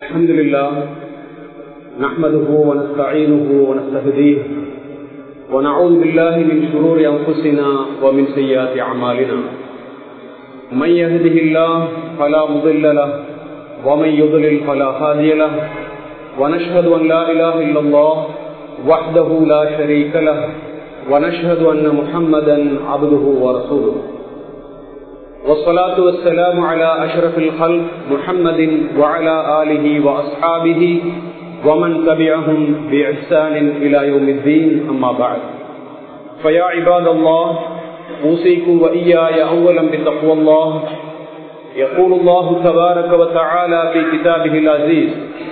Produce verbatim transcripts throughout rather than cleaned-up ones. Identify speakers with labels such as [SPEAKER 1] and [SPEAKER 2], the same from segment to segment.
[SPEAKER 1] الحمد لله نحمده ونستعينه ونستهديه ونعوذ بالله من شرور أنفسنا ومن سيئات أعمالنا من يهده الله فلا مضل له ومن يضلل فلا هادي له ونشهد أن لا إله إلا الله وحده لا شريك له ونشهد أن محمدا عبده ورسوله والصلاة والسلام على أشرف الخلق محمد وعلى آله وأصحابه ومن تبعهم بإحسان إلى يوم الدين أما بعد فيا عباد الله أوصيكم وإياي أولا بتقوى الله يقول الله تبارك وتعالى في كتابه العزيز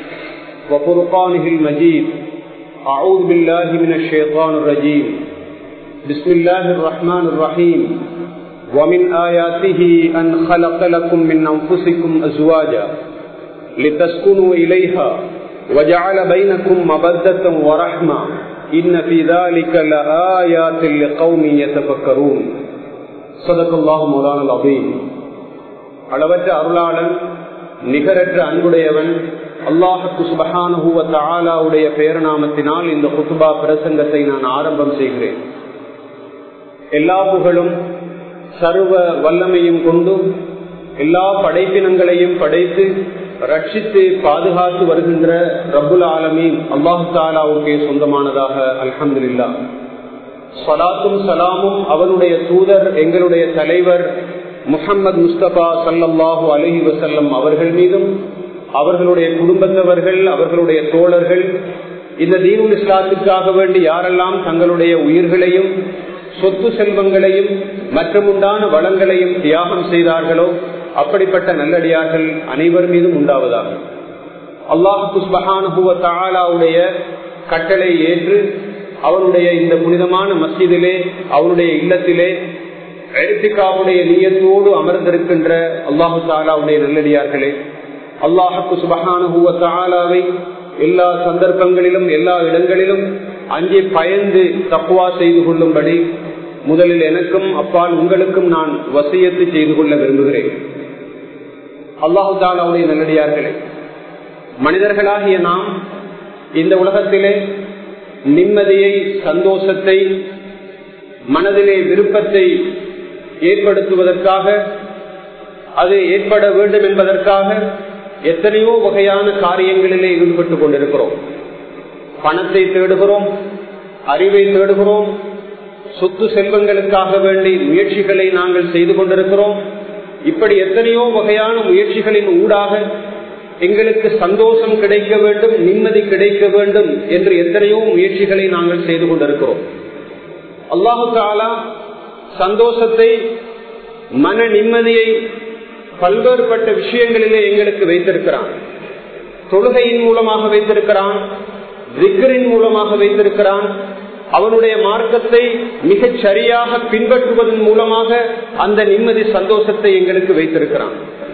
[SPEAKER 1] وفرقانه المجيد أعوذ بالله من الشيطان الرجيم بسم الله الرحمن الرحيم ومن آياته أن خلق لكم من أنفسكم أزواجا لتسكنوا إليها وجعل بينكم مودة ورحمة إن في ذلك لآيات لقوم يتفكرون صدق الله مولانا العظيم. அளவற்ற அருளாளன் நிகரற்ற அன்புடையவன் அல்லாஹ் சுப்ஹானஹு வ தஆலாவுடைய பெயர்நாமத்தினால் இந்த குத்பா பிரசங்கத்தை நான் ஆரம்பம் செய்கிறேன். எல்லா புகழும் சர்வ வல்லமையும் கொண்டு எல்லா படைப்பினங்களையும் படைத்து ரட்சித்து பாதுகாத்து வருகின்ற ரப்புல் ஆலமீன் அல்லாஹ் தஆலாவுக்கே சொந்தமானதாக அல்ஹம்துலில்லாஹ். ஸலாத்தும் சலாமும் அவனுடைய தூதர் எங்களுடைய தலைவர் முஹம்மது முஸ்தபா ஸல்லல்லாஹு அலைஹி வஸல்லம் அவர்கள் மீதும் அவர்களுடைய குடும்பத்தவர்கள் அவர்களுடைய தோழர்கள் இந்த தீனுல் இஸ்லாத்துக்காக வேண்டி யாரெல்லாம் தங்களுடைய உயிர்களையும் சொத்து செல்வங்களையும் மற்றும் உண்டான வளங்களையும் தியாகம் செய்தார்களோ அப்படிப்பட்ட நல்லடியார்கள் அனைவர் மீதும் உண்டாவதாக. அல்லாஹ் சுப்ஹானஹு வ தஆலாவுடைய கட்டளை ஏற்று அவனுடைய இந்த புனிதமான மஸ்ஜிதிலே அவனுடைய இல்லத்திலே இஅ்திகாஃபுடைய நியத்தோடு அமர்ந்திருக்கின்ற அல்லாஹ் தஆலாவுடைய நல்லடியார்களே, அல்லாஹ் சுப்ஹானஹு வ தஆலாவை எல்லா சந்தர்ப்பங்களிலும் எல்லா இடங்களிலும் அங்கே பயந்து தக்வா செய்து கொள்ளும்படி முதலில் எனக்கும் அப்பால் உங்களுக்கும் நான் வசியத்து செய்து கொள்ள விரும்புகிறேன். அல்லாஹு தஆலாவுடைய நல்லடியார்களே, மனிதர்களாகிய நாம் இந்த உலகத்திலே நிம்மதியை சந்தோஷத்தை மனதிலே விருப்பத்தை ஏற்படுத்துவதற்காக அது ஏற்பட வேண்டும் என்பதற்காக எத்தனையோ வகையான காரியங்களிலே ஈடுபட்டுக் கொண்டிருக்கிறோம். பணத்தை தேடுகிறோம், அறிவை தேடுகிறோம், சொத்து செல்வங்களுக்காக வேண்டி முயற்சிகளை நாங்கள் செய்து கொண்டிருக்கிறோம். இப்படி எத்தனையோ வகையான முயற்சிகளின் ஊடாக எங்களுக்கு சந்தோஷம் கிடைக்க வேண்டும், நிம்மதி கிடைக்க வேண்டும் என்று எத்தனையோ முயற்சிகளை நாங்கள் செய்து கொண்டிருக்கிறோம். அல்லாஹு தஆலா சந்தோஷத்தை மன நிம்மதியை பல்வேறுபட்ட விஷயங்களிலே எங்களுக்கு வைத்திருக்கிறான். தொழுகையின் மூலமாக வைத்திருக்கிறான், திக்ரின் மூலமாக வைத்திருக்கிறான், அவனுடைய மார்க்கத்தை மிகச் சரியாக பின்பற்றுவதன் மூலமாக அந்த நிம்மதி சந்தோஷத்தை எங்களுக்கு வைத்திருக்கிறான்.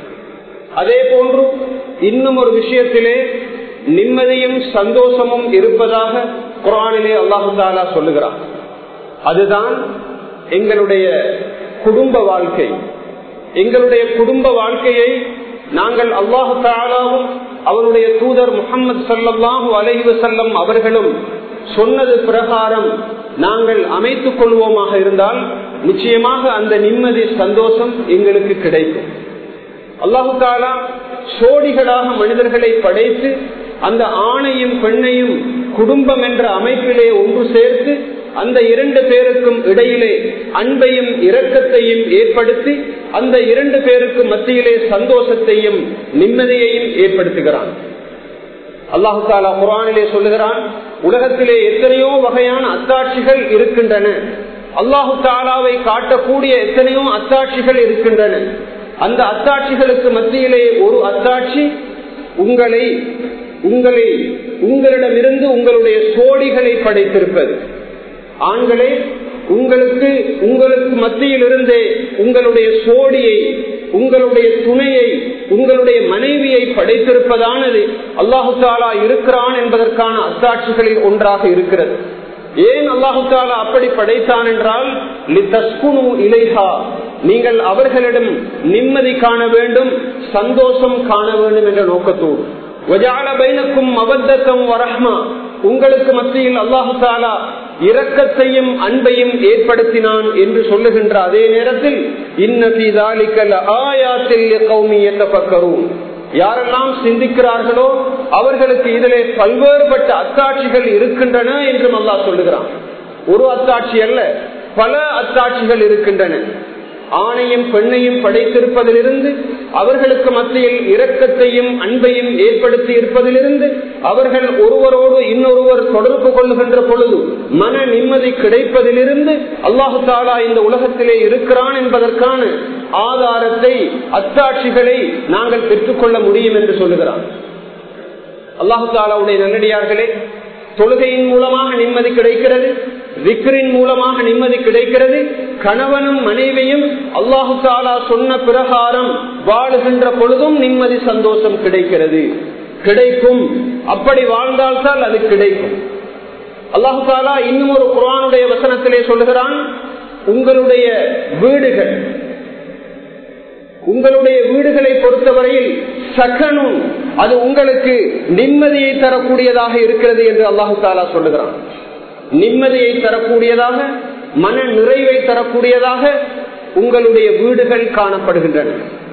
[SPEAKER 1] அதே போன்று இன்னும் ஒரு விஷயத்திலே நிம்மதியும் சந்தோஷமும் இருப்பதாக குர்ஆனிலே அல்லாஹ் தஆலா சொல்லுகிறான். அதுதான் எங்களுடைய குடும்ப வாழ்க்கை. எங்களுடைய குடும்ப வாழ்க்கையை நாங்கள் அல்லாஹ் தஆலாவும் அவருடைய தூதர் முஹம்மது ஸல்லல்லாஹு அலைஹி வஸல்லம் அவர்களும் சொன்னது பிரகாரம் நாங்கள் அமைத்துக் கொள்வோமாக இருந்தால் நிச்சயமாக அந்த நிம்மதி சந்தோஷம் எங்களுக்கு கிடைக்கும். அல்லாஹ் தஆலா சோடிகளாக மனிதர்களை படைத்து அந்த ஆணையும் பெண்ணையும் குடும்பம் என்ற அமைப்பிலே ஒன்று சேர்த்து அந்த இரண்டு பேருக்கும் இடையிலே அன்பையும் இரக்கத்தையும் ஏற்படுத்தி அந்த இரண்டு பேருக்கு மத்தியிலே சந்தோஷத்தையும் நிம்மதியையும் ஏற்படுத்துகிறான். அல்லாஹு தஆலா குர்ஆனிலே சொல்லுகிறான், உலகத்திலே எத்தனையோ வகையான அத்தாட்சிகள் இருக்கின்றன, அல்லாஹு தஆலாவை காட்டக்கூடிய எத்தனையோ அத்தாட்சிகள் இருக்கின்றன. அந்த அத்தாட்சிகளுக்கு மத்தியிலே ஒரு அத்தாட்சி உங்களை உங்களை உங்களிடமிருந்து உங்களுடைய சோடிகளை படைத்திருப்பது. ஆண்களே, உங்களுக்கு உங்களுக்கு மத்தியில் இருந்தே உங்களுடைய சோடியை உங்களுடைய துணையை உங்களுடைய மனைவியை படைத்திருப்பதானது அல்லாஹு தஆலா இருக்கிறான் என்பதற்கான அத்தாட்சிகளில் ஒன்றாக இருக்கிறது. ஏன் அல்லாஹு தஆலா அப்படி படைத்தான் என்றால், லிதஸ்குனு இலைஹா, நீங்கள் அவர்களிடம் நிம்மதி காண வேண்டும், சந்தோஷம் காண வேண்டும் என்ற நோக்கத்தோடு. வஜஅல பைனக்கும் மவத்தம் வரஹ்மா, உங்களுக்கு மத்தியில் அல்லாஹு தஆலா இரக்கத்தையும் அன்பையும் ஏற்படுத்தினான் என்று சொல்லுகின்ற அதே நேரத்தில் இன்ன ஃபீ ஸாலிக லஆயாத்தின் லிகௌமி யதஃபக்கரூன், யாரெல்லாம் சிந்திக்கிறார்களோ அவர்களுக்கு இதிலே பல்வேறுபட்ட அத்தாட்சிகள் இருக்கின்றன என்றும் அல்லாஹ் சொல்லுகிறான். ஒரு அத்தாட்சி அல்ல, பல அத்தாட்சிகள் இருக்கின்றன. ஆணையும் பெண்ணையும் படைத்திருப்பதிலிருந்து, அவர்களுக்கு மத்தியில் இரக்கத்தையும் அன்பையும் ஏற்படுத்தி இருப்பதிலிருந்து, அவர்கள் ஒருவரோடு இன்னொருவர் தொடர்பு கொள்ளுகின்ற பொழுது மன நிம்மதி கிடைப்பதிலிருந்து அல்லாஹு தஆலா இந்த உலகத்திலே இருக்கிறான் என்பதற்கான ஆதாரத்தை, அத்தாட்சிகளை நாங்கள் பெற்றுக்கொள்ள முடியும் என்று சொல்லுகிறான். அல்லாஹு தஆலாவுடைய நல்லடியார்களே, தொழுகையின் மூலமாக நிம்மதி கிடைக்கிறது, விக்ரின் மூலமாக நிம்மதி கிடைக்கிறது. கணவனும் மனைவியும் அல்லாஹு தஆலா சொன்ன பிரகாரம் வாழுகின்ற பொழுதும் நிம்மதி சந்தோஷம் கிடைக்கிறது, கிடைக்கும். அப்படி வாழ்ந்தால்தான் அது கிடைக்கும். அல்லாஹு தஆலா இன்னும் ஒரு குர்ஆனுடைய வசனத்திலே சொல்லுகிறான், உங்களுடைய வீடுகள், உங்களுடைய வீடுகளை பொறுத்தவரையில் சகனும், அது உங்களுக்கு நிம்மதியை தரக்கூடியதாக இருக்கிறது என்று அல்லாஹு தஆலா சொல்லுகிறான். நிம்மதியை தரக்கூடியதாக, மன நிறைவை தரக்கூடியதாக உங்களுடைய வீடுகள் காணப்படுகின்றன.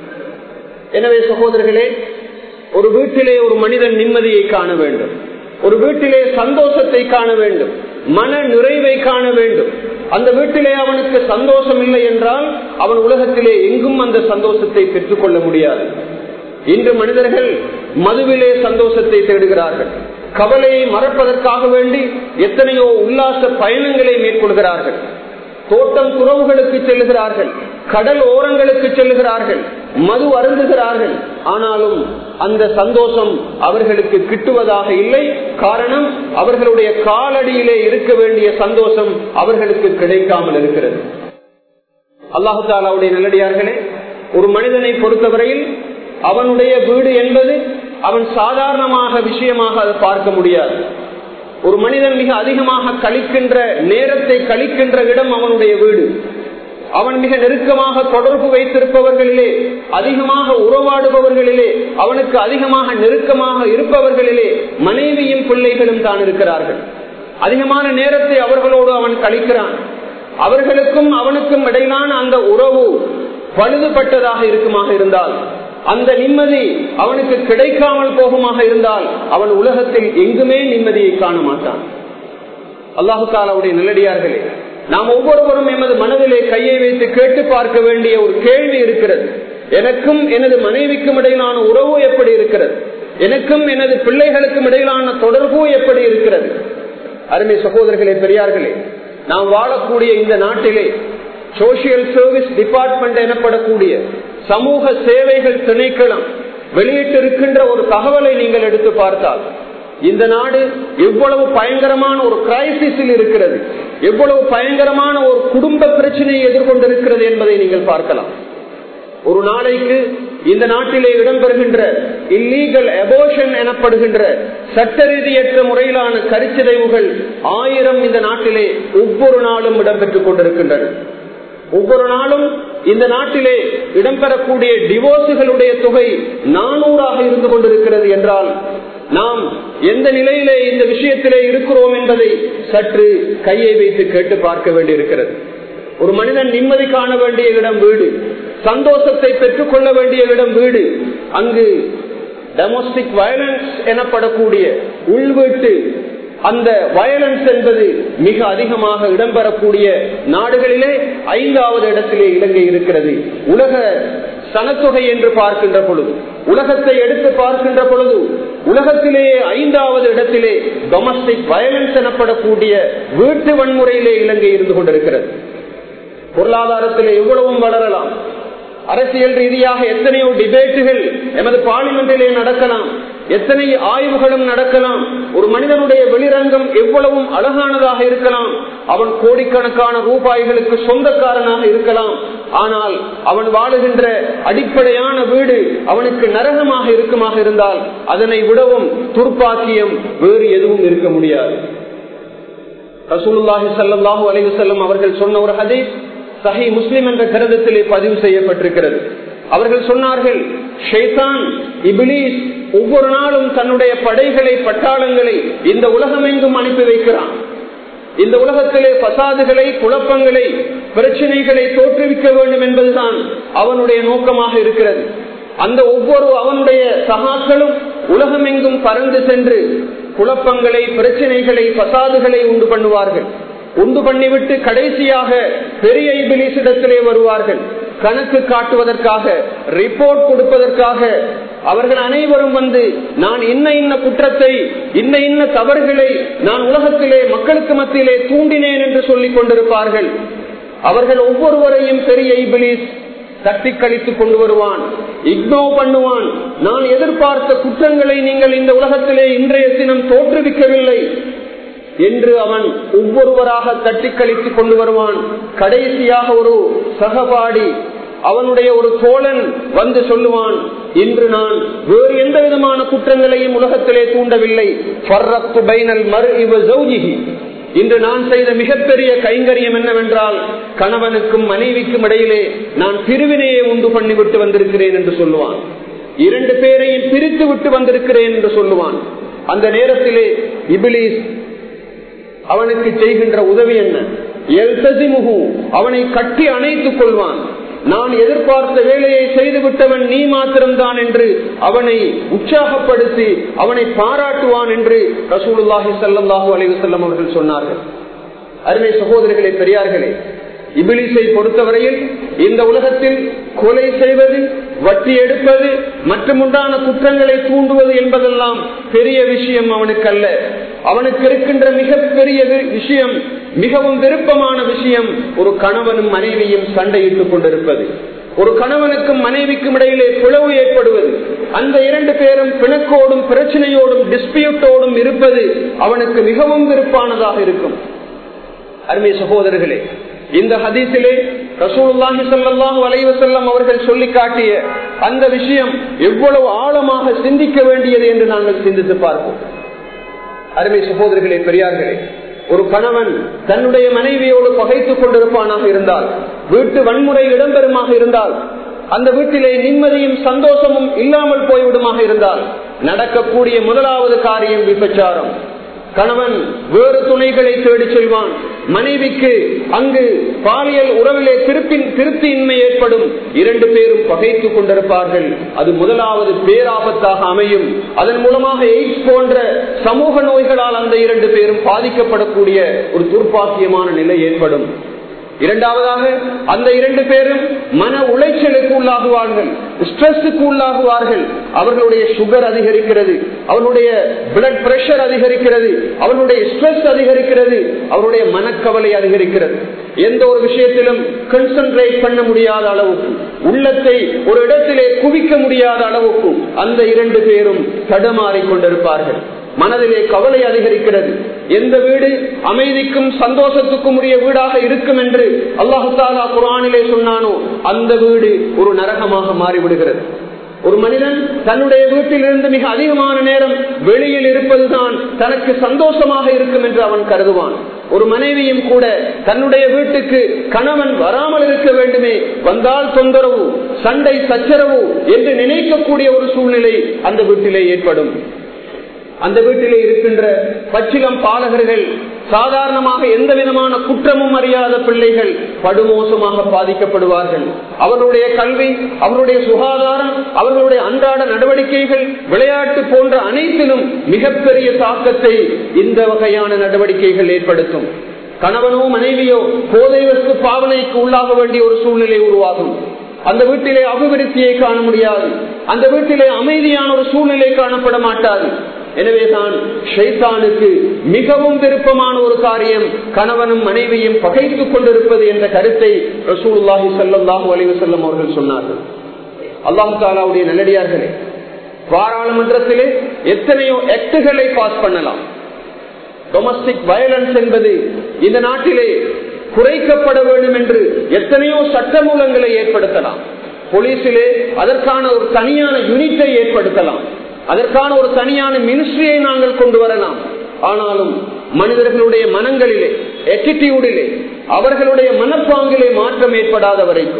[SPEAKER 1] எனவே சகோதரர்களே, ஒரு வீட்டிலே ஒரு மனிதன் நிம்மதியை காண வேண்டும், ஒரு வீட்டிலே சந்தோஷத்தை காண வேண்டும், மன நிறைவை காண வேண்டும். அந்த வீட்டிலே அவனுக்கு சந்தோஷம் இல்லை என்றால் அவன் உலகத்திலே எங்கும் அந்த சந்தோஷத்தை பெற்றுக் கொள்ள முடியாது. இன்று மனிதர்கள் மதுவிலே சந்தோஷத்தை தேடுகிறார்கள், கவலையை மறப்பதற்காக வேண்டி எத்தனையோ உல்லாச பயணங்களை மேற்கொள்கிறார்கள், தோட்டம் துறவுகளுக்கு செல்லுகிறார்கள், கடல் ஓரங்களுக்கு செல்லுகிறார்கள், மது அருந்துகிறார்கள். ஆனாலும் அந்த சந்தோஷம் அவர்களுக்கு கிட்டுவதாக இல்லை. காரணம், அவர்களுடைய காலடியிலே இருக்க வேண்டிய சந்தோஷம் அவர்களுக்கு கிடைக்காமல் இருக்கிறது. அல்லாஹு தஆலாவுடைய நல்லடியார்களே, ஒரு மனிதனை பொறுத்தவரையில் அவனுடைய வீடு என்பது அவன் சாதாரணமாக விஷயமாக அதை பார்க்க முடியாது. ஒரு மனிதன் மிக அதிகமாக கழிக்கின்ற நேரத்தை கழிக்கின்ற இடம் அவனுடைய வீடு. அவன் மிக நெருக்கமாக தொடர்பு வைத்திருப்பவர்களிலே, அதிகமாக உறவாடுபவர்களிலே, அவனுக்கு அதிகமாக நெருக்கமாக இருப்பவர்களிலே மனைவியும் பிள்ளைகளும் தான் இருக்கிறார்கள். அதிகமான நேரத்தை அவர்களோடு அவன் கழிக்கிறான். அவர்களுக்கும் அவனுக்கும் இடையிலான அந்த உறவு பழுதுபட்டதாக இருக்குமாக இருந்தால், அந்த நிம்மதி அவனுக்கு கிடைக்காமல் போகுமாக இருந்தால், அவன் உலகத்தில் எங்குமே நிம்மதியை காண மாட்டான். அல்லாஹு தஆலாவுடைய நல்லடியார்களே, நாம் ஒவ்வொருவரும் எமது மனதிலே கையை வைத்து கேட்டு பார்க்க வேண்டிய ஒரு கேள்வி இருக்கிறது. எனக்கும் எனது மனைவிக்கும் இடையிலான உறவு எப்படி இருக்கிறது? எனக்கும் எனது பிள்ளைகளுக்கும் இடையிலான தொடர்பு எப்படி இருக்கிறது? அருமை சகோதரர்களே, பெரியார்களே, நாம் வாழக்கூடிய இந்த நாட்டிலே சோசியல் சர்வீஸ் டிபார்ட்மெண்ட் எனப்படக்கூடிய சமூக சேவைகள் திணைக்களம் வெளியிட்டிருக்கின்ற ஒரு தகவலை நீங்கள் எடுத்து பார்த்தால், இந்த நாடு எவ்வளவு பயங்கரமான ஒரு கிரைசிஸில் இருக்கிறது, எவ்வளவு பயங்கரமான ஒரு குடும்ப பிரச்சனையை எதிர்கொண்டிருக்கிறது என்பதை நீங்கள் பார்க்கலாம். ஒரு நாளைக்கு இந்த நாட்டிலே இடம்பெறுகின்ற இல்லீகல் அபோர்ஷன் எனப்படுகின்ற சட்ட ரீதியற்ற முறையிலான கருச்சிதைவுகள் ஆயிரம் இந்த நாட்டிலே ஒவ்வொரு நாளும் இடம்பெற்றுக் கொண்டிருக்கின்றன. ஒவ்வொரு நாளும் இந்த நாட்டிலே இடம்பெறக்கூடிய டிவோர்ஸுகளுடைய தொகை நானூறாக இருந்து கொண்டிருக்கிறது என்றால், நாம் எந்த நிலையிலே இந்த விஷயத்திலே இருக்கிறோம் என்பதை சற்று கையை வைத்து கேட்டு பார்க்க வேண்டியிருக்கிறது. ஒரு மனிதன் நிம்மதி காண வேண்டிய இடம் வீடு, சந்தோஷத்தை பெற்றுக் கொள்ள வேண்டிய இடம் வீடு. அங்கு டொமஸ்டிக் வயலன்ஸ் எனப்படக்கூடிய உள்வீட்டு அந்த வயலன்ஸ் என்பது மிக அதிகமாக இடம்பெறக்கூடிய நாடுகளிலே ஐந்தாவது இடத்திலே இலங்கை இருக்கிறது. உலக சனத்தொகை என்று பார்க்கின்ற பொழுது, உலகத்தை எடுத்து பார்க்கின்ற பொழுது, உலகத்திலேயே ஐந்தாவது இடத்திலே டொமஸ்டிக் வயலன்ஸ் எனப்படக்கூடிய வீட்டு வன்முறையிலே இலங்கை இருந்து கொண்டிருக்கிறது. பொருளாதாரத்திலே எவ்வளவும் வளரலாம், அரசியல் ரீதியாக எத்தனையோ டிபேட்டுகள் எமது பார்லிமெண்டிலே நடக்கலாம், எத்தனை ஆய்வுகளும் நடக்கலாம். ஒரு மனிதனுடைய வெளிரங்கம் எவ்வளவும் அழகானதாக இருக்கலாம், அவன் கோடிக்கணக்கான ரூபாய்களுக்கு சொந்தக்காரனாக இருக்கலாம். ஆனால் அவன் வாழுகின்ற அடிப்படையான வீடு அவனுக்கு நரகமாக இருக்குமாக இருந்தால், அதனை விடவும் துர்ப்பாக்கியம் வேறு எதுவும் இருக்க முடியாது. ரசூலுல்லாஹி ஸல்லல்லாஹு அலைஹி வஸல்லம் அவர்கள் சொன்ன ஒரு ஹதீஸ் சஹீஹ் முஸ்லிம் என்ற கிரந்தத்திலே பதிவு செய்யப்பட்டிருக்கிறது. அவர்கள் சொன்னார்கள், ஷைத்தான், இப்லீஸ் ஒவ்வொரு நாளும் தன்னுடைய படைகளை பட்டாளங்களை இந்த உலகமெங்கும் அனுப்பி வைக்கிறான். இந்த உலகத்திலே பசாதுகளை, குழப்பங்களை, பிரச்சனைகளை தோற்றுவிக்க வேண்டும் என்பதுதான் அவனுடைய நோக்கமாக இருக்கிறது. அந்த ஒவ்வொரு அவனுடைய சகாக்களும் உலகமெங்கும் பறந்து சென்று குழப்பங்களை, பிரச்சனைகளை, பசாதுகளை உண்டு பண்ணுவார்கள். உண்டு பண்ணிவிட்டு கடைசியாக பெரிய இபிலிஸிடத்திலே வருவார்கள். கணக்கு காட்டுவதற்காக, ரிப்போர்ட் கொடுப்பதற்காக அவர்கள் அனைவரும் வந்து நான் இன்ன இன்ன குற்றத்தை, இன்ன இன்ன தவறுகளை நான் உலகத்திலே மக்களுக்கு மத்தியிலே தூண்டினேன் என்று சொல்லிக் கொண்டிருப்பார்கள். அவர்கள் ஒவ்வொருவரையும் பெரிய இபிலிஸ் தட்டி கழித்து கொண்டு வருவான், இக்னோர் பண்ணுவான். நான் எதிர்பார்த்த குற்றங்களை நீங்கள் இந்த உலகத்திலே இன்றைய தினம் தோற்றுவிக்கவில்லை என்று அவன் ஒவ்வொருவராக தட்டி கழித்து கொண்டு வருவான். கடைசியாக ஒரு சகபாடி, அவனுடைய ஒரு தோழன் வந்து சொல்லுவான், இன்று நான் வேறு எந்த விதமான குற்றங்களையும் உலகத்திலே தூண்டவில்லை. இன்று நான் செய்த மிகப்பெரிய கைங்கரியம் என்னவென்றால் கணவனுக்கும் மனைவிக்கும் இடையிலே நான் பிரிவினையை உண்டு பண்ணிவிட்டு வந்திருக்கிறேன் என்று சொல்லுவான். இரண்டு பேரையும் பிரித்து விட்டு வந்திருக்கிறேன் என்று சொல்லுவான். அந்த நேரத்திலே இபிலிஸ் அவனுக்கு செய்கின்ற உதவி என்ன? எல்தசிமுஹு, அவனை கட்டி அணைத்துக் கொள்வான். நான் எதிர்பார்த்த வேலையை செய்து விட்டவன் நீ மாத்திரம்தான் என்று அவனை உற்சாகப்படுத்தி அவனை பாராட்டுவான் என்று ரசூலுல்லாஹி ஸல்லல்லாஹு அலைஹி வஸல்லம் அவர்கள் சொன்னார்கள். அருமை சகோதரர்களே, பெரியார்களே, இபிலிஸை பொறுத்தவரையில் இந்த உலகத்தில் கொலை செய்வது, வட்டி எடுப்பது மற்றும் உண்டான குற்றங்களை தூண்டுவது என்பதெல்லாம் பெரிய விஷயம் அவனுக்கு அல்ல. அவனுக்கு இருக்கின்ற மிகப்பெரிய விஷயம், மிகவும் விருப்பமான விஷயம், ஒரு கணவனும் மனைவியும் சண்டையிட்டுக் கொண்டிருப்பது, ஒரு கணவனுக்கும் மனைவிக்கும் இடையிலே பிளவு ஏற்படுவது, அந்த இரண்டு பேரும் பிணக்கோடும் பிரச்சனையோடும் டிஸ்பியூட்டோடும் இருப்பது அவனுக்கு மிகவும் விருப்பானதாக இருக்கும். அருமை சகோதரர்களே, இந்த ஹதீஸிலே ரசூலுல்லாஹி ஸல்லல்லாஹு அலைஹி வஸல்லம் அவர்கள் சொல்லி காட்டிய அந்த விஷயம் எவ்வளவு ஆழமாக சிந்திக்க வேண்டியது என்று நாங்கள் சிந்தித்து பார்ப்போம். அருமை சகோதரர்களே, பெரியார்களே, ஒரு கணவன் தன்னுடைய மனைவியோடு பகைத்துக் கொண்டிருப்பானாக இருந்தால், வீட்டு வன்முறை இடம்பெறுமாக இருந்தால், அந்த வீட்டிலே நிம்மதியும் சந்தோஷமும் இல்லாமல் போய்விடுமாக இருந்தால் நடக்கக்கூடிய முதலாவது காரியம் விபச்சாரம். கணவன் வேறு துணைகளை தேடி செல்வான். மனைவிக்கு அங்கு பாலியல் உறவிலே திருப்பி திருப்தியின்மை ஏற்படும். இரண்டு பேரும் பகைத்துக் கொண்டிருப்பார்கள். அது முதலாவது பேராபத்தாக அமையும். அதன் மூலமாக எய்ட்ஸ் போன்ற சமூக நோய்களால் அந்த இரண்டு பேரும் பாதிக்கப்படக்கூடிய ஒரு துர்ப்பாக்கியமான நிலை ஏற்படும். இரண்டாவதாக, அந்த இரண்டு பேரும் மன உளைச்சலுக்கு உள்ளாகுவார்கள், ஸ்ட்ரெஸ்ஸுக்கு உள்ளாகுவார்கள். அவர்களுடைய சுகர் அதிகரிக்கிறது, அவனுடைய பிளட் பிரஷர் அதிகரிக்கிறது, அவனுடைய ஸ்ட்ரெஸ் அதிகரிக்கிறது, அவருடைய மனக்கவலை அதிகரிக்கிறது. எந்த ஒரு விஷயத்திலும் கான்சென்ட்ரேட் பண்ண முடியாத அளவுக்கு, உள்ளத்தை ஒரு இடத்திலே குவிக்க முடியாத அளவுக்கு அந்த இரண்டு பேரும் தடுமாறிக் கொண்டிருப்பார்கள். மனதிலே கவலை அதிகரிக்கிறது. எந்த வீடு அமைதிக்கும் சந்தோஷத்துக்கும் உரிய வீடாக இருக்கும் என்று அல்லாஹ் தஆலா குர்ஆனிலே சொன்னானோ அந்த வீடு ஒரு நரகமாக மாறிவிடுகிறது. ஒரு மனிதன் தன்னுடைய வீட்டிலிருந்து மிக அதிகமான நேரம் வெளியில் இருப்பதுதான் தனக்கு சந்தோஷமாக இருக்கும் என்று அவன் கருதுவான். ஒரு மனைவியும் கூட தன்னுடைய வீட்டுக்கு கணவன் வராமல் இருக்க வேண்டுமே, வந்தால் தொந்தரவு, சண்டை சச்சரவு என்று நினைக்கக்கூடிய ஒரு சூழ்நிலை அந்த வீட்டிலே ஏற்படும். அந்த வீட்டிலே இருக்கின்ற பச்சிலம் பாலகர்கள், சாதாரணமாக எந்த விதமான குற்றமும் அறியாத பிள்ளைகள் படுமோசமாக பாதிக்கப்படுவார்கள். அவர்களுடைய கல்வி, அவர்களுடைய சுகாதாரம், அவர்களுடைய அன்றாட நடவடிக்கைகள், விளையாட்டு போன்ற அனைத்திலும் மிகப்பெரிய தாக்கத்தை இந்த வகையான நடவடிக்கைகள் ஏற்படுத்தும். கணவனோ மனைவியோ போதை வஸ்து பாவனைக்கு உள்ளாக வேண்டிய ஒரு சூழ்நிலை உருவாகும். அந்த வீட்டிலே அபிவிருத்தியை காண முடியாது. அந்த வீட்டிலே அமைதியான ஒரு சூழ்நிலை காணப்பட மாட்டாது. எனவேதான் ஷைத்தானுக்கு மிகவும் விருப்பமான ஒரு காரியம் கணவனும் மனைவியும் பகைத்துக் கொண்டிருப்பது என்ற கருத்தை ரசூலுல்லாஹி ஸல்லல்லாஹு அலைஹி வஸல்லம் அவர்கள் சொன்னார்கள். அல்லாஹ் தஆலாவுடைய நல்லடியார்களே, பாராளுமன்றத்திலே எத்தனையோ ஆக்டுகளை பாஸ் பண்ணலாம். டொமஸ்டிக் வயலன்ஸ் என்பது இந்த நாட்டிலே குறைக்கப்பட வேண்டும் என்று எத்தனையோ சட்டமூலங்களை ஏற்படுத்தலாம். போலீசிலே அதற்கான ஒரு தனியான யூனிட்டை ஏற்படுத்தலாம். அதற்கான ஒரு தனியான மினிஸ்ட்ரியை நாங்கள் கொண்டு வரலாம். ஆனாலும் மனிதர்களுடைய மனங்களிலே, ஆட்டிடியூடிலே, அவர்களுடைய மனப்பாங்கிலே மாற்றம் ஏற்படாத வரைக்கும்,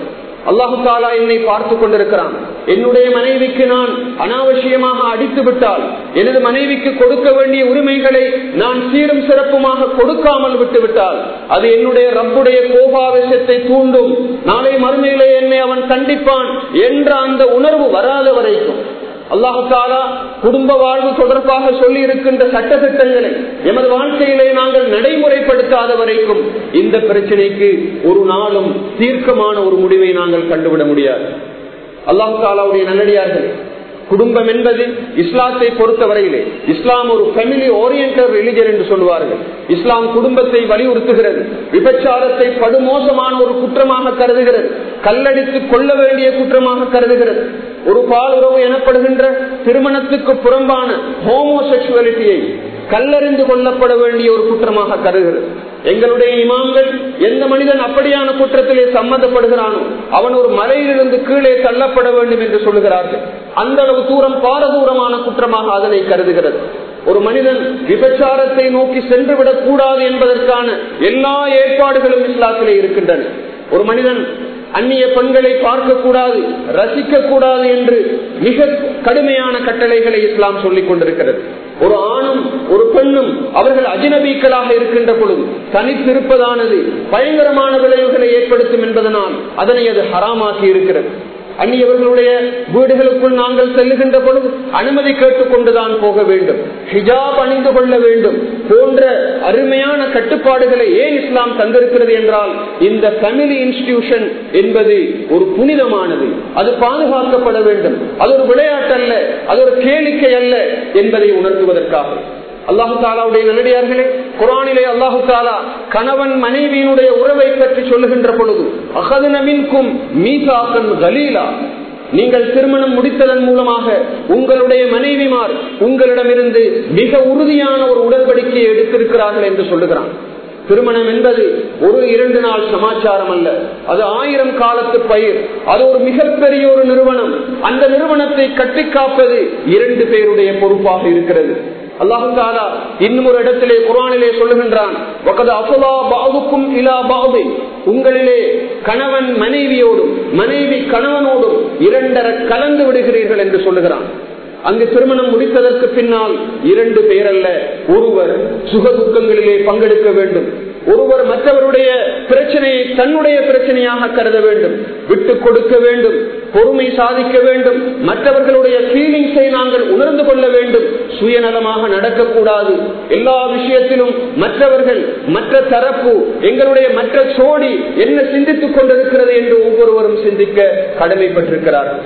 [SPEAKER 1] அல்லாஹு தாலா என்னை பார்த்து கொண்டிருக்கிறான். என்னுடைய மனைவிக்கு நான் அனாவசியமாக அடித்து விட்டால், எனது மனைவிக்கு கொடுக்க வேண்டிய உரிமைகளை நான் சீரும் சிறப்புமாக கொடுக்காமல் விட்டுவிட்டால் அது என்னுடைய ரப்புடைய கோபாவேசத்தை தூண்டும். நாளை மறுமையிலே என்னை அவன் கண்டிப்பான் என்ற அந்த உணர்வு வராத வரைக்கும் அல்லாஹு தாலா குடும்ப வாழ்வு தொடர்பாக சொல்லி இருக்கின்ற சட்ட திட்டங்களை எமது வாழ்க்கையிலே நாங்கள் நடைமுறைப்படுத்தாத வரைக்கும் இந்த பிரச்சனைக்கு ஒரு நாளும் தீர்க்கமான ஒரு முடிவை நாங்கள் கண்டுவிட முடியாது. அல்லாஹு தாலாவுடைய நல்லடியார்கள், குடும்பம் என்பது இஸ்லாத்தை பொறுத்தவரையிலே இஸ்லாம் ஒரு ஃபேமிலி ஓரியன்டட் ரிலிஜன் என்று சொல்வார்கள். இஸ்லாம் குடும்பத்தை வலியுறுத்துகிறது. விபச்சாரத்தை படுமோசமான ஒரு குற்றமாக கருதுகிறது. கல்லடித்து கொள்ள வேண்டிய குற்றமாக கருதுகிறது. ஒரு பால் உறவு எனப்படுகின்ற திருமணத்துக்கு புறம்பான ஹோமோசெக்சுவாலிட்டியை கல்லறிந்து கொள்ளப்பட வேண்டிய ஒரு குற்றமாக கருதுகிறது. எங்களுடைய இமாம்கள் எந்த மனிதன் அப்படியான குற்றத்திலே சம்மந்தப்படுகிறானோ அவன் ஒரு மலையிலிருந்து கீழே தள்ளப்பட வேண்டும் என்று சொல்லுகிறார்கள். அந்த அளவு தூரம் பாரதூரமான குற்றமாக அதனை கருதுகிறது. ஒரு மனிதன் விபச்சாரத்தை நோக்கி சென்று விடக் கூடாது என்பதற்கான எல்லா ஏற்பாடுகளும் இஸ்லாத்திலே இருக்கின்றன. ஒரு மனிதன் அந்நிய பெண்களை பார்க்க கூடாது, ரசிக்க கூடாது என்று மிக கடுமையான கட்டளைகளை இஸ்லாம் சொல்லிக் கொண்டிருக்கிறது. ஒரு ஆணும் ஒரு பெண்ணும் அவர்கள் அஜ்னபீக்களாக இருக்கின்ற பொழுது தனித்திருப்பதானது பயங்கரமான விளைவுகளை ஏற்படுத்தும் என்பதனால் அதனை அது ஹராமாக்கி இருக்கிறது. அந்நியவர்களுடைய வீடுகளுக்குள் நாங்கள் செல்லுகின்ற பொழுது அனுமதி கேட்டுக் கொண்டுதான் போக வேண்டும். ஹிஜாப் அணிந்து கொள்ள வேண்டும் போன்ற அருமையான கட்டுப்பாடுகளை ஏன் இஸ்லாம் தந்திருக்கிறது என்றால், இந்த ஃபேமிலி இன்ஸ்டிடியூஷன் என்பது ஒரு புனிதமானது, அது பாதுகாக்கப்பட வேண்டும். அது ஒரு விளையாட்டு அல்ல, அது ஒரு கேளிக்கை அல்ல என்பதை உணர்த்துவதற்காக அல்லாஹு தாலாவுடைய நல்லடியார்களே, குர்ஆனிலே அல்லாஹு தாலா கணவன் மனைவியினுடைய உறவை பற்றி சொல்லுகின்ற பொழுது அகதுன மின்கும் மீசாகன் கலீலா, நீங்கள் திருமணம் முடித்ததன் மூலமாக உங்களுடைய மனைவிமார் உங்களிடமிருந்து மிக உறுதியான ஒரு உடன்படிக்கையை எடுத்திருக்கிறார்கள் என்று சொல்லுகிறான். திருமணம் என்பது ஒரு இரண்டு நாள் சமாச்சாரம் அல்ல, அது ஆயிரம் காலத்து பயிர். அது ஒரு மிகப்பெரிய ஒரு நிறுவனம். அந்த நிறுவனத்தை கட்டி காப்பது இரண்டு பேருடைய பொறுப்பாக இருக்கிறது. அல்லாஹு தஆலா இன்னும் ஒரு இடத்திலே குர்ஆனிலே சொல்லுகின்றான், வகத அஃலா பஅதுக்கும் இலா பஅதி, உங்களிலே கணவன் மனைவியோடும் மனைவி கணவனோடும் இரண்டர கலந்து விடுகிறீர்கள் என்று சொல்லுகிறான். அங்கு திருமணம் முடித்ததற்கு பின்னால் இரண்டு பேரல்ல, ஒருவர் சுக துக்கங்களிலே பங்கெடுக்க வேண்டும். ஒருவர் மற்றவருடைய பிரச்சனையை தன்னுடைய பிரச்சனையாக கருத வேண்டும், விட்டு கொடுக்க வேண்டும், பொறுமை சாதிக்க வேண்டும், மற்றவர்களுடைய ஃபீலிங்ஸை நாங்கள் உணர்ந்து கொள்ள வேண்டும், சுயநலமாக நடக்கக்கூடாது. எல்லா விஷயத்திலும் மற்றவர்கள் மற்ற தரப்பு எங்களுடைய மற்ற சோடி என்ன சிந்தித்துக் கொண்டிருக்கிறது என்று ஒவ்வொருவரும் சிந்திக்க கடமைப்பட்டிருக்கிறார்கள்.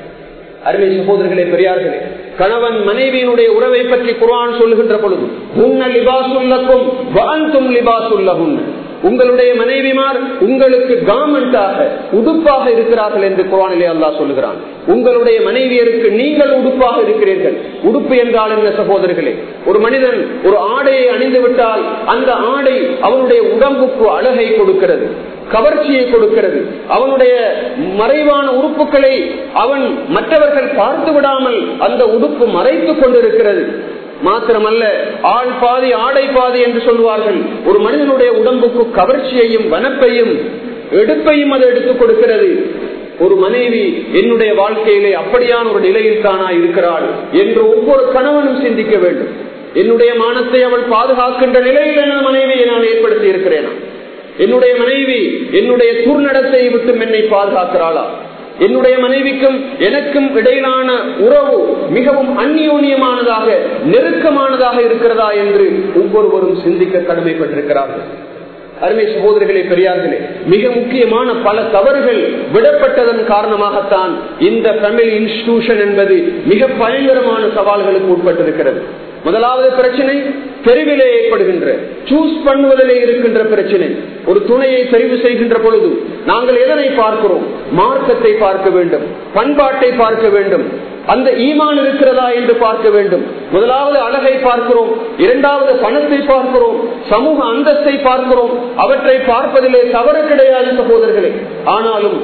[SPEAKER 1] அருமை சகோதரர்களே, பெரியார்களே, கணவன் மனைவியினுடைய உறவை பற்றி குர்ஆன் சொல்லுகின்ற பொழுது ஹுன்ன லிபாசுல்லக்கும் வ அன்தும் லிபாசுல்லஹுன்ன, உங்களுடைய மனைவிமார் உங்களுக்கு கார்மெண்டாக உடுப்பாக இருக்கிறார்கள் என்று குர்ஆனிலே அல்லாஹ் சொல்லுகிறான். உங்களுடைய மனைவியருக்கு நீங்கள் உடுப்பாக இருக்கிறீர்கள். உடுப்பு என்றால் என்ன சகோதரர்களே? ஒரு மனிதன் ஒரு ஆடையை அணிந்து விட்டால் அந்த ஆடை அவனுடைய உடம்புக்கு அழகை கொடுக்கிறது, கவர்ச்சியை கொடுக்கிறது. அவனுடைய மறைவான உறுப்புகளை அவன் மற்றவர்கள் பார்த்து விடாமல் அந்த உடுப்பு மறைத்துக் கொண்டிருக்கிறது. மாத்திரமல்ல, ஆள் பாதி ஆடை பாதி என்று சொல்வார்கள். ஒரு மனிதனுடைய உடம்புக்கு கவர்ச்சியையும் வனப்பையும் எடுப்பையும் அது எடுத்துக் கொடுக்கிறது. ஒரு மனைவி என்னுடைய வாழ்க்கையிலே அப்படியான ஒரு நிலையில் தானா இருக்கிறாள் என்று ஒவ்வொரு கணவனும் சிந்திக்க வேண்டும். என்னுடைய மானத்தை அவள் பாதுகாக்கின்ற நிலையில் எனது மனைவியை நான் ஏற்படுத்தி இருக்கிறேனா? என்னுடைய மனைவி என்னுடைய துர்நடத்தை விட்டு என்னை பாதுகாக்கிறாளா? என்னுடைய மனைவிக்கும் எனக்கும் இடையிலான உறவு மிகவும் அந்நியோன்யமானதாக நெருக்கமானதாக இருக்கிறதா என்று ஒவ்வொருவரும் சிந்திக்க கடமைப்பட்டிருக்கிறார்கள். அருமை சகோதரர்களே, பெரியார்களே, மிக முக்கியமான பல தவறுகள் விடப்பட்டதன் காரணமாகத்தான் இந்த ஃபேமிலி இன்ஸ்டிடியூஷன் என்பது மிக பயங்கரமான சவால்களுக்கு உட்பட்டிருக்கிறது. முதலாவது பிரச்சனை தெரிவிலே ஏற்படுகின்ற சூஸ் பண்ணுவதிலே இருக்கின்ற பிரச்சனை. ஒரு துணையை தெரிவு செய்கின்ற பொழுது நாங்கள் எதனை பார்க்கிறோம்? மார்க்கத்தை பார்க்க வேண்டும், பண்பாட்டை பார்க்க வேண்டும், அந்த ஈமான் இருக்கிறதா என்று பார்க்க வேண்டும். முதலாவது அழகை பார்க்கிறோம், இரண்டாவது பணத்தை பார்க்கிறோம், சமூக அந்தஸ்தை பார்க்கிறோம். அவற்றை பார்ப்பதிலே தவறு கிடையாது சகோதரர்களே. ஆனாலும்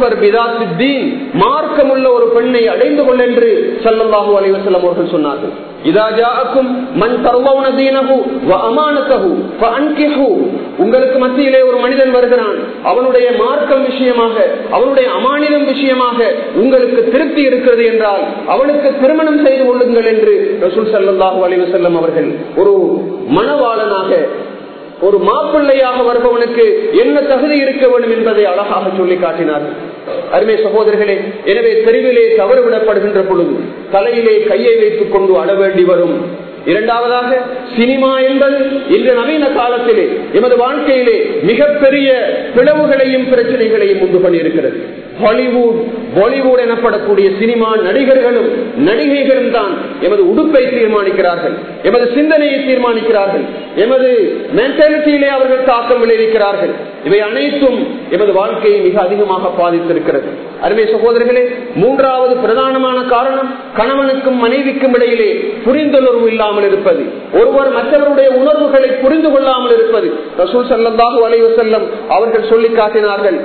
[SPEAKER 1] மார்க்கமுள்ள ஒரு பெண்ணை அடைந்து கொள் என்று ஸல்லல்லாஹு அலைஹி வஸல்லம் அவர்கள் சொன்னார்கள். உங்களுக்கு மத்தியிலே ஒரு மனிதன் வருகிறான், அவனுடைய மார்க்கம் விஷயமாக, அவனுடைய அமானிதம் விஷயமாக உங்களுக்கு திருப்தி இருக்கிறது என்றால் அவனுக்கு திருமணம் செய்து கொள்ளுங்கள் என்று ரசூல் ஸல்லல்லாஹு அலைஹி வஸல்லம் அவர்கள் ஒரு மணவாளனாக, ஒரு மாப்பிள்ளையாக வருபவனுக்கு என்ன தகுதி இருக்க வேண்டும் என்பதை அழகாக சொல்லி காட்டினார்கள். அருமை சகோதரர்களே, எனவே தெருவிலே தவறுவிடப்படுகின்ற பொழுது தலையிலே கையை வைத்துக் கொண்டு அழ வேண்டி வரும். இரண்டாவதாக, சினிமா என்பது இன்று நவீன காலத்திலே எமது வாழ்க்கையிலே மிகப்பெரிய பிளவுகளையும் பிரச்சனைகளையும் உண்டு பண்ணியிருக்கிறது. ஹாலிவுட், பாலிவுட் எனப்படக்கூடிய சினிமா நடிகர்களும் நடிகைகளும் தான் எமது உடுப்பை தீர்மானிக்கிறார்கள், எமது சிந்தனையை தீர்மானிக்கிறார்கள், எமது மென்டாலிட்டியிலே அவர்கள் தாக்கம் விளைவிக்கிறார்கள். இவை அனைத்தும் எமது வாழ்க்கையை மிக அதிகமாக பாதித்திருக்கிறது. அருமை சகோதரர்களே, மூன்றாவது பிரதானமான காரணம் கணவனுக்கும் மனைவிக்கும் இடையிலே புரிந்துணர்வு இல்லாமல் இருப்பது, ஒருவர் மற்றவருடைய உணர்வுகளை புரிந்து கொள்ளாமல் இருப்பது. ரசூல் ஸல்லல்லாஹு அலைஹி வஸல்லம் அவர்கள் சொல்லி காட்டினார்கள்,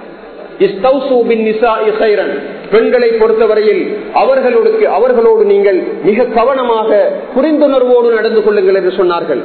[SPEAKER 1] பெண்களை பொறுத்தவரையில் அவர்களோடு அவர்களோடு நீங்கள் மிக கவனமாக புரிந்துணர்வோடு நடந்து கொள்ளுங்கள் என்று சொன்னார்கள்.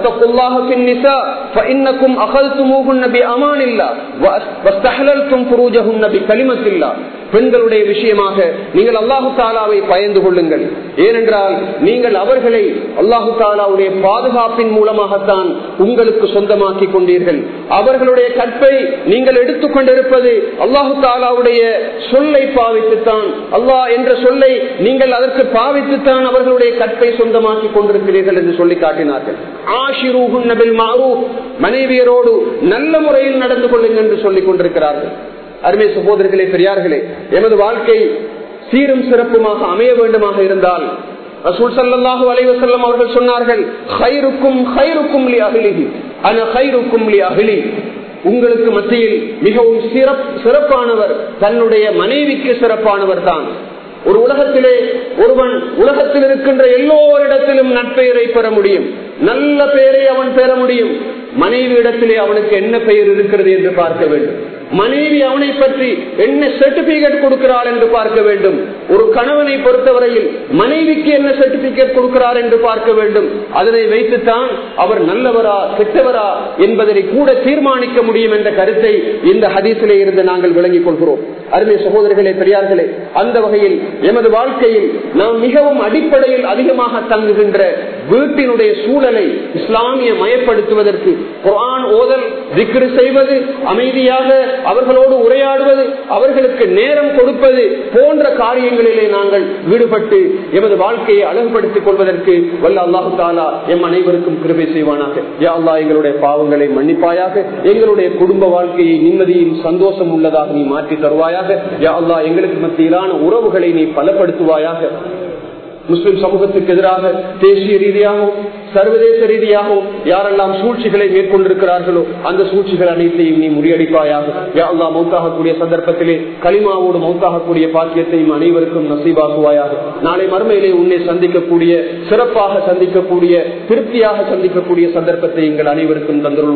[SPEAKER 1] பெண்களுடைய விஷயமாக நீங்கள் அல்லாஹு தாலாவை பயந்து கொள்ளுங்கள். ஏனென்றால் நீங்கள் அவர்களை அல்லாஹு தாலாவுடைய பாதுகாப்பின் மூலமாகத்தான் உங்களுக்கு சொந்தமாக்கி கொண்டீர்கள். அவர்களுடைய கற்பை நீங்கள் எடுத்துக் கொண்டிருப்பது அல்லாஹு தாலாவுடைய சொல்லை பாவித்துத்தான், அல்லாஹ் என்ற சொல்லை நீங்கள் அதற்கு பாவித்துத்தான் அவர்களுடைய கற்பை சொந்தமாக்கி கொண்டிருக்கிறீர்கள் என்று சொல்லி காட்டினார்கள். ஆஷிரூஹுன்ன பில் மஅரூஃப், மனைவியரோடு நல்ல முறையில் நடந்து கொள்ளுங்கள் என்று சொல்லிக் கொண்டிருக்கிறார்கள். அருமை சகோதரர்களே, பெரியார்களே, எமது வாழ்க்கை சீரும் சிறப்புமாக அமைய வேண்டுமாக இருந்தால் ரசூல் ஸல்லல்லாஹு அலைஹி வஸல்லம் அவர்கள் சொன்னார்கள், கைருக்கும் கைருக்கும் லி அஹ்லிஹி அன கைருக்கும் லி அஹ்லி. உங்களுக்கு மத்தியில் மிகவும் சிறப்பானவர் தன்னுடைய மனைவிக்கு சிறப்பானவர் தான். ஒரு உலகத்திலே ஒருவன் உலகத்தில் இருக்கின்ற எல்லோரிடத்திலும் நற்பெயரை பெற முடியும், நல்ல பெயரை அவன் பெற முடியும். மனைவி இடத்திலே அவனுக்கு என்ன பெயர் இருக்கிறது என்று பார்க்க வேண்டும். மனைவி அவனை பற்றி என்ன சர்டிபிகேட் கொடுக்கிறாள் என்று பார்க்க வேண்டும். ஒரு கணவனை பொறுத்தவரையில் மனைவிக்கு என்ன சர்டிபிகேட் கொடுக்கிறார் என்று பார்க்க வேண்டும். அதனை வைத்துத்தான் அவர் நல்லவரா கெட்டவரா என்பதை கூட தீர்மானிக்க முடியும் என்ற கருத்தை இந்த ஹதீஸிலே இருந்து நாங்கள் விளங்கிக் கொள்கிறோம். அருமை சகோதரர்களே, பெரியார்களே, அந்த வகையில் எமது வாழ்க்கையில் நாம் மிகவும் அடிப்படையில் அதிகமாக தங்குகின்ற வீட்டினுடைய சூழலை இஸ்லாமிய மயப்படுத்துவதற்கு குர்ஆன் ஓதல், திக்ர் செய்வது, அமைதியாக அவர்களோடு உரையாடுவது, அவர்களுக்கு நேரம் கொடுப்பது போன்ற காரியங்களிலே நாங்கள் ஈடுபட்டு எமது வாழ்க்கையை அழகுபடுத்திக் கொள்வதற்கு வல்ல அல்லாஹு தஆலா எம் அனைவருக்கும் கிருபை செய்வானாக. யா அல்லாஹ், எங்களுடைய பாவங்களை மன்னிப்பாயாக, எங்களுடைய குடும்ப வாழ்க்கையை நிம்மதியும் சந்தோஷம் உள்ளதாக நீ மாற்றி தருவாயாக. யா அல்லாஹ், எங்களுக்கு மத்தியிலான உறவுகளை நீ பலப்படுத்துவாயாக. முஸ்லிம் சமூகத்துக்கு எதிராக தேசிய ரீதியாகவும் சர்வதேச ரீதியாகவும் யாரெல்லாம் சூழ்ச்சிகளை மேற்கொண்டிருக்கிறார்களோ அந்த சூழ்ச்சிகள் அனைத்தையும் நீ முறியடிப்பாயாக. யா அல்லாஹ், மௌத்தாகக்கூடிய சந்தர்ப்பத்திலே களிமாவோடு மௌத்தாகக்கூடிய பாக்கியத்தையும் அனைவருக்கும் நசீபாக்குவாயாக. நாளை மறுமையிலே உன்னை சந்திக்கக்கூடிய, சிறப்பாக சந்திக்கக்கூடிய, திருப்தியாக சந்திக்கக்கூடிய சந்தர்ப்பத்தை எங்கள் அனைவருக்கும் தந்துள்ள